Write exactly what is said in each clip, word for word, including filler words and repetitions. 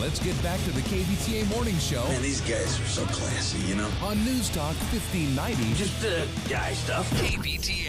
let's get back to the K B T A Morning Show. Man, these guys are so classy, you know? On News Talk fifteen ninety. Just uh, guy stuff. K B T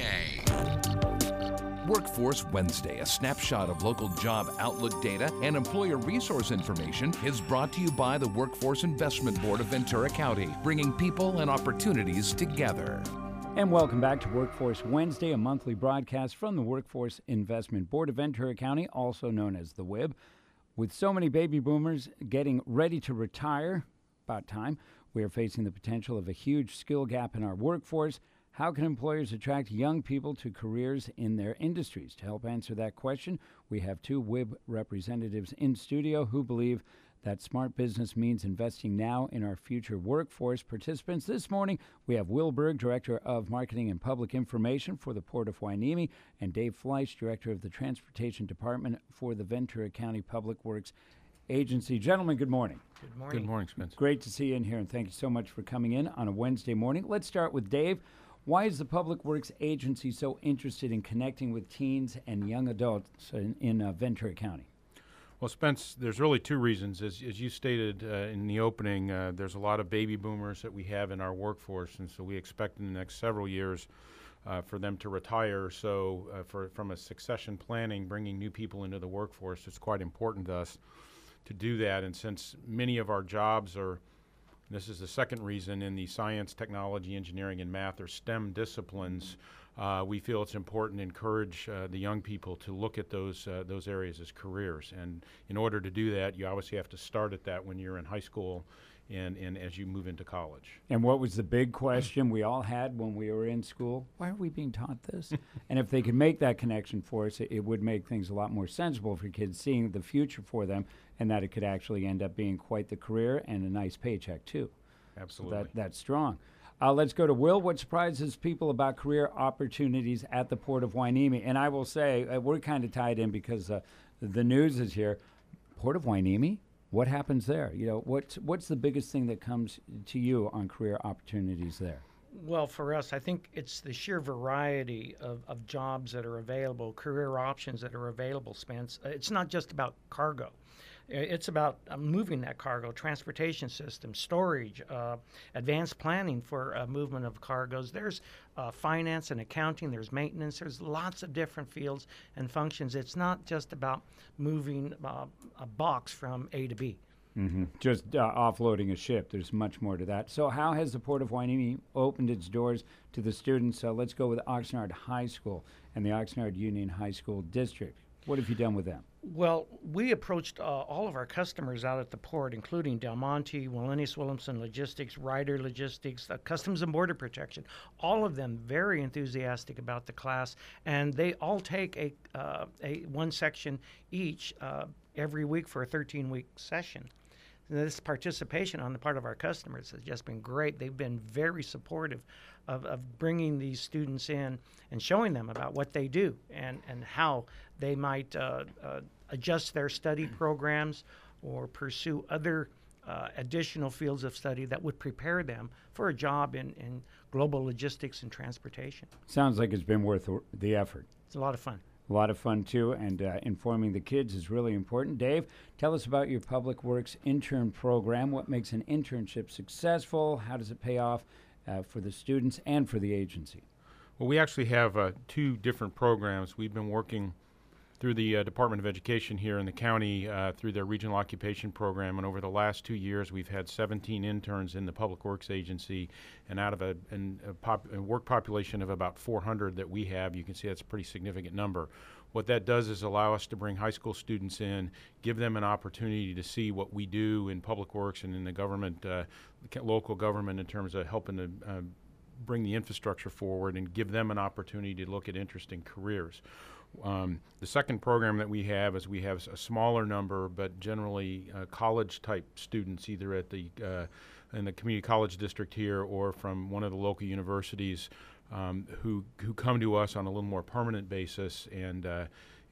A. Workforce Wednesday, a snapshot of local job outlook data and employer resource information, is brought to you by the Workforce Investment Board of Ventura County, bringing people and opportunities together. And welcome back to Workforce Wednesday, a monthly broadcast from the Workforce Investment Board of Ventura County, also known as the W I B. With so many baby boomers getting ready to retire, about time, we are facing the potential of a huge skill gap in our workforce. How can employers attract young people to careers in their industries? To help answer that question, we have two W I B representatives in studio who believe that smart business means investing now in our future workforce. Participants this morning, we have Will Berg, Director of Marketing and Public Information for the Port of Hueneme, and Dave Fleisch, Director of the Transportation Department for the Ventura County Public Works Agency. Gentlemen, good morning. Good morning. Good morning, Spence. Great to see you in here, and thank you so much for coming in on a Wednesday morning. Let's start with Dave. Why is the Public Works Agency so interested in connecting with teens and young adults in, in uh, Ventura County? Well, Spence, there's really two reasons. As, as you stated uh, in the opening, uh, there's a lot of baby boomers that we have in our workforce, and so we expect in the next several years uh, for them to retire. So uh, for, from a succession planning, bringing new people into the workforce, it's quite important to us to do that. And since many of our jobs are, this is the second reason, in the science, technology, engineering, and math or STEM disciplines, Uh, we feel it's important to encourage uh, the young people to look at those uh, those areas as careers. And in order to do that, you obviously have to start at that when you're in high school and, and as you move into college. And what was the big question we all had when we were in school? Why are we being taught this? And if they could make that connection for us, it, it would make things a lot more sensible for kids, seeing the future for them, and that it could actually end up being quite the career and a nice paycheck, too. Absolutely. So that, that's strong. Uh, let's go to Will. What surprises people about career opportunities at the Port of Hueneme? And I will say, uh, we're kind of tied in because uh, the news is here. Port of Hueneme, what happens there? You know, what's, what's the biggest thing that comes to you on career opportunities there? Well, for us, I think it's the sheer variety of, of jobs that are available, career options that are available, Spence. Uh, It's not just about cargo. It's about uh, moving that cargo, transportation system, storage, uh, advanced planning for uh, movement of cargoes. There's uh, finance and accounting. There's maintenance. There's lots of different fields and functions. It's not just about moving uh, a box from A to B. Mm-hmm. Just uh, offloading a ship. There's much more to that. So how has the Port of Hueneme opened its doors to the students? Uh, let's go with Oxnard High School and the Oxnard Union High School District. What have you done with them? Well, we approached uh, all of our customers out at the port, including Del Monte, Wallenius Williamson Logistics, Ryder Logistics, uh, Customs and Border Protection. All of them very enthusiastic about the class, and they all take a, uh, a one section each uh, every week for a thirteen-week session. This participation on the part of our customers has just been great. They've been very supportive of, of bringing these students in and showing them about what they do and, and how they might uh, uh, adjust their study programs or pursue other uh, additional fields of study that would prepare them for a job in, in global logistics and transportation. Sounds like it's been worth the effort. It's a lot of fun. A lot of fun, too, and uh, informing the kids is really important. Dave, tell us about your Public Works intern program. What makes an internship successful? How does it pay off uh, for the students and for the agency? Well, we actually have uh, two different programs. We've been working through the uh, Department of Education here in the county uh, through their Regional Occupation Program, and over the last two years we've had seventeen interns in the Public Works Agency, and out of a, an, a, pop, a work population of about four hundred that we have, you can see that's a pretty significant number. What that does is allow us to bring high school students in, give them an opportunity to see what we do in Public Works and in the government, uh, local government, in terms of helping to uh, bring the infrastructure forward and give them an opportunity to look at interesting careers. Um, the second program that we have is we have a smaller number, but generally uh, college-type students, either at the uh, in the community college district here or from one of the local universities, um, who who come to us on a little more permanent basis and uh,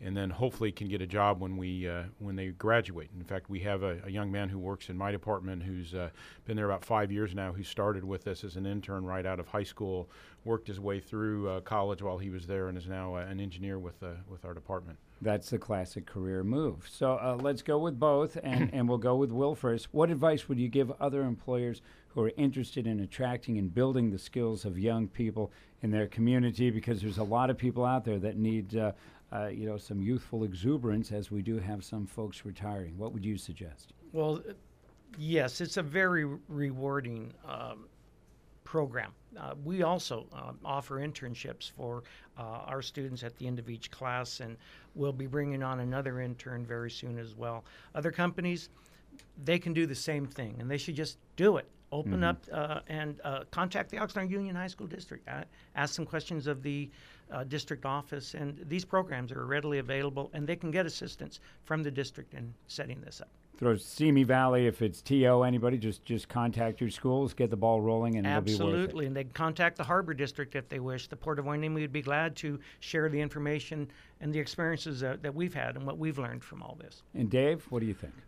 and then hopefully can get a job when we uh, when they graduate. In fact, we have a, a young man who works in my department who's uh, been there about five years now, who started with us as an intern right out of high school, worked his way through uh, college while he was there, and is now uh, an engineer with uh, with our department. That's the classic career move. So uh, let's go with both, and, and we'll go with Will first. What advice would you give other employers who are interested in attracting and building the skills of young people in their community? Because there's a lot of people out there that need uh, uh, you know, some youthful exuberance, as we do have some folks retiring. What would you suggest? Well, yes, it's a very rewarding um, program. Uh, we also uh, offer internships for uh, our students at the end of each class, and we'll be bringing on another intern very soon as well. Other companies, they can do the same thing, and they should just do it. Open mm-hmm. up uh, and uh, contact the Oxnard Union High School District. Uh, ask some questions of the uh, district office, and these programs are readily available, and they can get assistance from the district in setting this up. Throw Simi Valley, if it's T O, anybody, just just contact your schools, get the ball rolling, and Absolutely. It'll be worth it. And they can contact the Harbor District if they wish. The Port of Hueneme would be glad to share the information and the experiences uh, that we've had and what we've learned from all this. And Dave, what do you think?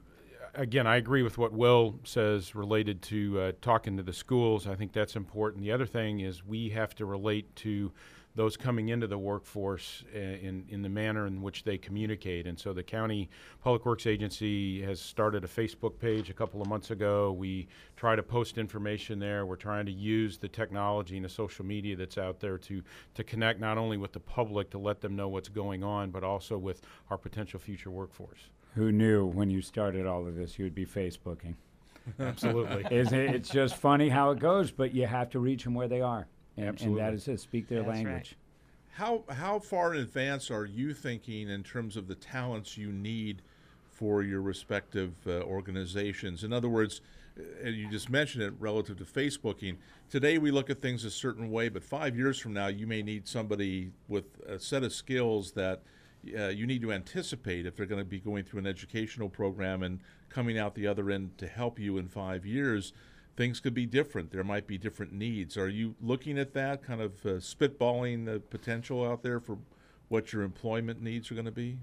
Again, I agree with what Will says related to uh, talking to the schools. I think that's important. The other thing is we have to relate to those coming into the workforce in, in the manner in which they communicate. And so the County Public Works Agency has started a Facebook page a couple of months ago. We try to post information there. We're trying to use the technology and the social media that's out there to, to connect not only with the public to let them know what's going on, but also with our potential future workforce. Who knew when you started all of this you would be Facebooking? Absolutely. Is it, it's just funny how it goes, but you have to reach them where they are. And, Absolutely. and that is it. Speak their That's language. right. How how far in advance are you thinking in terms of the talents you need for your respective uh, organizations? In other words, uh, you just mentioned it relative to Facebooking. Today we look at things a certain way, but five years from now you may need somebody with a set of skills that uh, you need to anticipate if they're going to be going through an educational program and coming out the other end to help you in five years. Things could be different. There might be different needs. Are you looking at that, kind of uh, spitballing the potential out there for what your employment needs are going to be?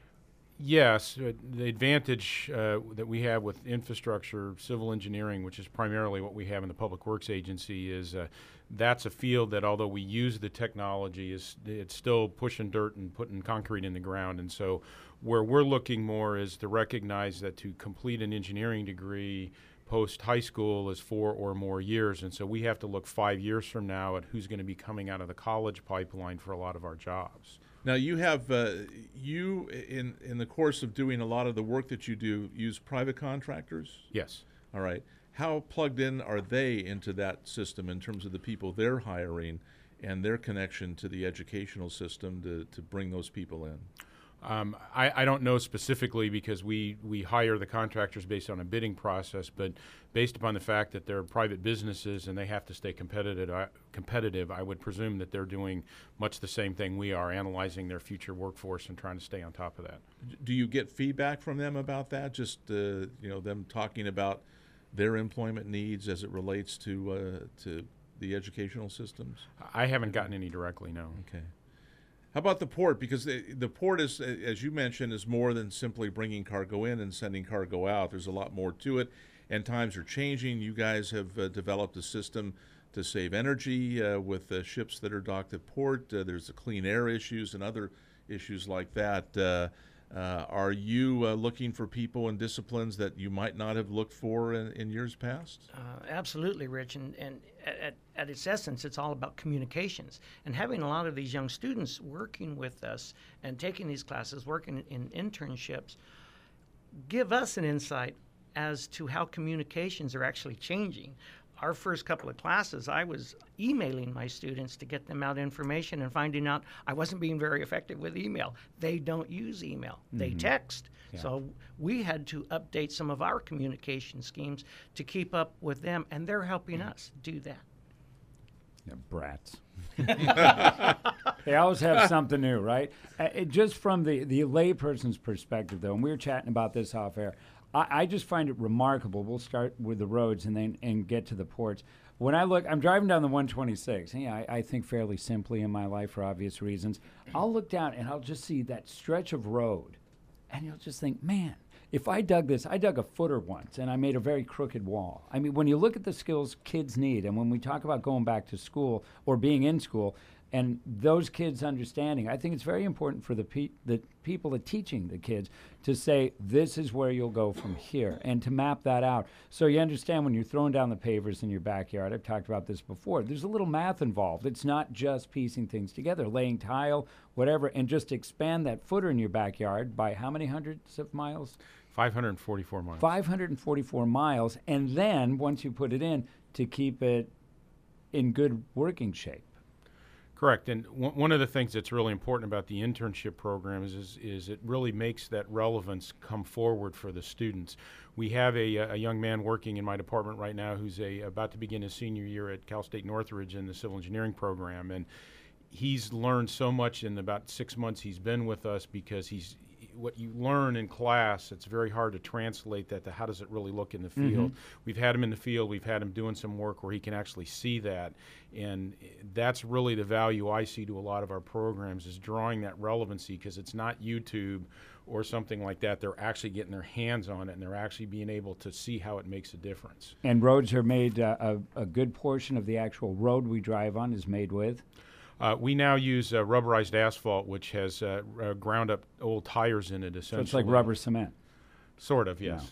Yes. Uh, the advantage uh, that we have with infrastructure, civil engineering, which is primarily what we have in the Public Works Agency, is uh, that's a field that, although we use the technology, is it's still pushing dirt and putting concrete in the ground. And so where we're looking more is to recognize that to complete an engineering degree post high school is four or more years, and so we have to look five years from now at who's going to be coming out of the college pipeline for a lot of our jobs. Now you have uh, you in in the course of doing a lot of the work that you do use private contractors? Yes. All right. How plugged in are they into that system in terms of the people they're hiring and their connection to the educational system to, to bring those people in? Um, I, I don't know specifically because we, we hire the contractors based on a bidding process, but based upon the fact that they're private businesses and they have to stay competitive, I, competitive, I would presume that they're doing much the same thing we are, analyzing their future workforce and trying to stay on top of that. Do you get feedback from them about that? Just uh, you know, them talking about their employment needs as it relates to uh, to the educational systems? I haven't gotten any directly, no. Okay. How about the port? Because the, the port is, as you mentioned, is more than simply bringing cargo in and sending cargo out. There's a lot more to it, and times are changing. You guys have uh, developed a system to save energy uh, with uh, ships that are docked at port. Uh, there's the clean air issues and other issues like that. Uh, uh, are you uh, looking for people and disciplines that you might not have looked for in, in years past? Uh, absolutely, Rich. And, and at, at its essence, it's all about communications. And having a lot of these young students working with us and taking these classes, working in internships, give us an insight as to how communications are actually changing. Our first couple of classes, I was emailing my students to get them out information and finding out I wasn't being very effective with email. They don't use email. Mm-hmm. They text. Yeah. So we had to update some of our communication schemes to keep up with them, and they're helping mm-hmm. us do that. Yeah, brats. They always have something new, right? Uh, it, just from the, the layperson's perspective, though, and we were chatting about this off air, I, I just find it remarkable. We'll start with the roads and then and get to the ports. When I look, I'm driving down the one twenty-six. Yeah, I, I think fairly simply in my life for obvious reasons. I'll look down and I'll just see that stretch of road, and you'll just think, man, if I dug this, I dug a footer once, and I made a very crooked wall. I mean, when you look at the skills kids need, and when we talk about going back to school or being in school, and those kids understanding, I think it's very important for the pe- the people that teaching the kids to say, this is where you'll go from here, and to map that out. So you understand when you're throwing down the pavers in your backyard, I've talked about this before, there's a little math involved. It's not just piecing things together, laying tile, whatever, and just expand that footer in your backyard by how many hundreds of miles? five hundred forty-four miles. five hundred forty-four miles, and then once you put it in, to keep it in good working shape. Correct, and w- one of the things that's really important about the internship program is, is is it really makes that relevance come forward for the students. We have a, a young man working in my department right now who's a, about to begin his senior year at Cal State Northridge in the civil engineering program, and he's learned so much in about six months he's been with us because he's what you learn in class, it's very hard to translate that to how does it really look in the field. Mm-hmm. We've had him in the field, we've had him doing some work where he can actually see that, and that's really the value I see to a lot of our programs is drawing that relevancy, because it's not YouTube or something like that. They're actually getting their hands on it, and they're actually being able to see how it makes a difference. And roads are made, uh, a, a good portion of the actual road we drive on is made with? Uh, we now use uh, rubberized asphalt, which has uh, uh, ground up old tires in it, essentially. So it's like rubber cement. Sort of, yes.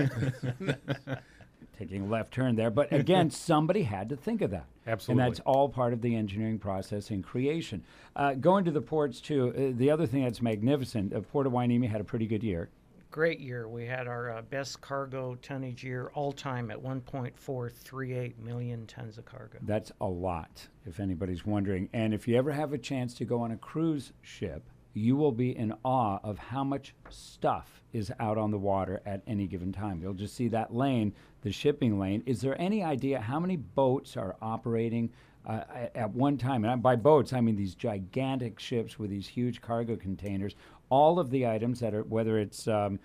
No. Taking a left turn there. But again, somebody had to think of that. Absolutely. And that's all part of the engineering process and creation. Uh, going to the ports, too, uh, the other thing that's magnificent, uh, Port of Hueneme had a pretty good year. Great year. We had our uh, best cargo tonnage year all time at one point four three eight million tons of cargo. That's a lot, if anybody's wondering. And if you ever have a chance to go on a cruise ship, you will be in awe of how much stuff is out on the water at any given time. You'll just see that lane, the shipping lane. Is there any idea how many boats are operating uh, at one time? And by boats, I mean these gigantic ships with these huge cargo containers. All of the items that are, whether it's um,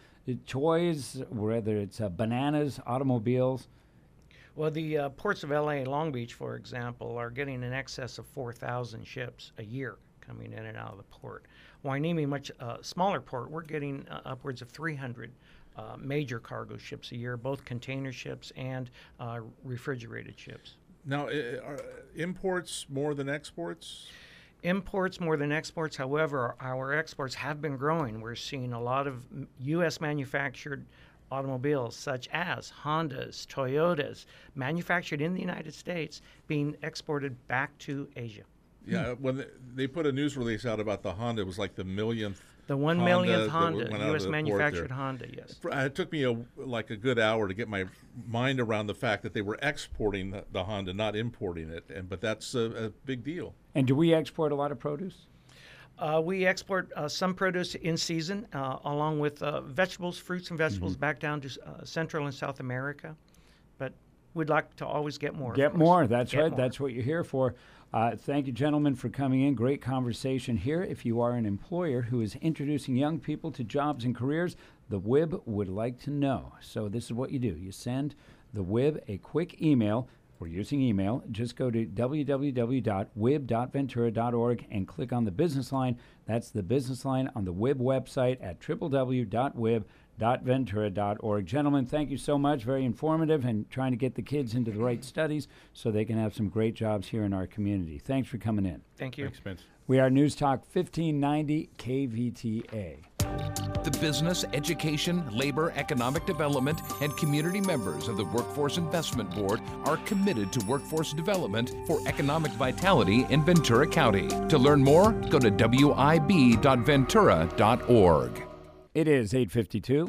toys, whether it's uh, bananas, automobiles. Well, the uh, ports of L A and Long Beach, for example, are getting in excess of four thousand ships a year coming in and out of the port. Hueneme, much uh, smaller port, we're getting uh, upwards of three hundred uh, major cargo ships a year, both container ships and uh, refrigerated ships. Now, uh, are imports more than exports? Imports more than exports. However, our exports have been growing. We're seeing a lot of U S manufactured automobiles such as Hondas, Toyotas, manufactured in the United States, being exported back to Asia. Yeah, when they, they put a news release out about the Honda, it was like the millionth. The one Honda millionth that Honda, went out U of S the port manufactured there. Honda, yes. For- It took me a, like a good hour to get my mind around the fact that they were exporting the, the Honda, not importing it. And but that's a, a big deal. And do we export a lot of produce? Uh, we export uh, some produce in season, uh, along with uh, vegetables, fruits and vegetables, mm-hmm. back down to uh, Central and South America. But we'd like to always get more. Get more. That's get right. more. That's what you're here for. Uh, thank you, gentlemen, for coming in. Great conversation here. If you are an employer who is introducing young people to jobs and careers, the W I B would like to know. So this is what you do. You send the W I B a quick email. We're using email. Just go to w w w dot w i b dot ventura dot org and click on the business line. That's the business line on the W I B website at w w w dot w i b dot ventura dot org. Gentlemen, thank you so much. Very informative and trying to get the kids into the right studies so they can have some great jobs here in our community. Thanks for coming in. Thank you. Thanks, Spence. We are News Talk fifteen ninety K V T A. The business, education, labor, economic development, and community members of the Workforce Investment Board are committed to workforce development for economic vitality in Ventura County. To learn more, go to w i b dot ventura dot org. It is eight fifty-two.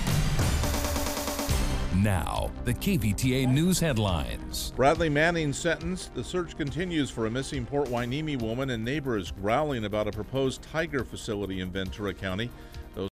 Now, the K V T A News headlines. Bradley Manning sentenced. The search continues for a missing Port Hueneme woman, and neighbors growling about a proposed tiger facility in Ventura County.